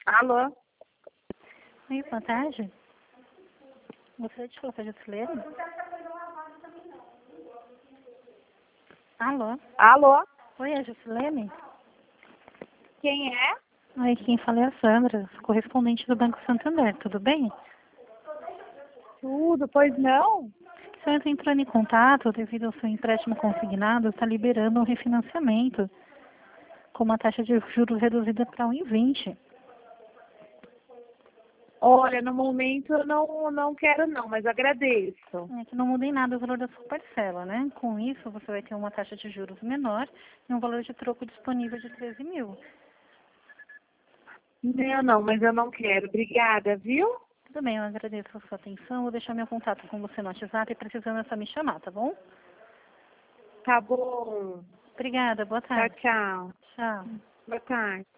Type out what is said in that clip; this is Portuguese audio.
Alô? Oi, boa tarde. Gostaria de falar com a Juscelene? Alô? Alô? Oi, é a Juscelene? Quem é? Oi, quem fala é a Sandra, correspondente do Banco Santander, tudo bem? Tudo, pois não? A senhora está entrando em contato devido ao seu empréstimo consignado, está liberando um refinanciamento com uma taxa de juros reduzida para 1,20. Olha, no momento eu não quero não, mas agradeço. É que não muda em nada o valor da sua parcela, né? Com isso, você vai ter uma taxa de juros menor e um valor de troco disponível de 13 mil. Não, mas eu não quero. Obrigada, viu? Tudo bem, eu agradeço a sua atenção. Vou deixar meu contato com você no WhatsApp e precisando é só me chamar, tá bom? Tá bom. Obrigada, boa Tchau, tarde. tchau. Tchau. Boa tarde.